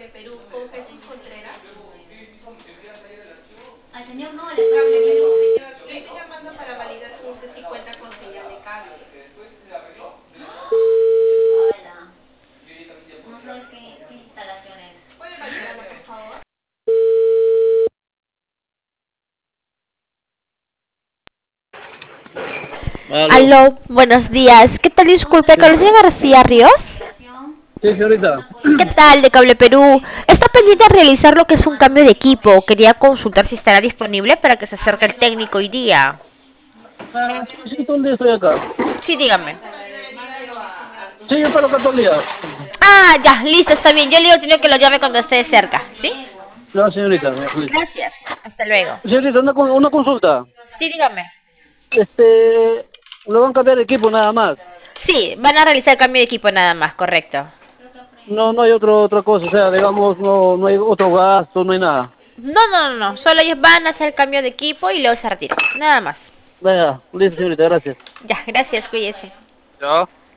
Cable Perú con Jesús Contreras. Al señor no, De Cable Perú, señor. Le estoy llamando para validar con usted si cuenta con señal de cable. Hola. No sabes qué instalación es. ¿Puede validarlo, por favor? Aló. Aló, buenos días. ¿Qué tal? Disculpe, ¿con la señora García Ríos? Sí, señorita. ¿Qué tal, de Cable Perú? Está pendiente de realizar lo que es un cambio de equipo. Quería consultar si estará disponible para que se acerque el técnico hoy día. Sí, sí, todo el día estoy acá. Sí, dígame. Sí, yo paro acá todo el día. Ah, ya, listo, está bien. Yo le digo que lo llame cuando esté cerca, ¿sí? No, señorita, listo. Gracias. Hasta luego. Señorita, una consulta. Sí, dígame. Lo van a cambiar de equipo nada más. Sí, van a realizar el cambio de equipo nada más, correcto. No, no hay otra cosa, o sea, digamos, no hay otro gasto, no hay nada. No. Solo ellos van a hacer el cambio de equipo y luego se retiran. Nada más. Venga, listo, señorita, gracias. Ya, gracias, cuídese. Ya.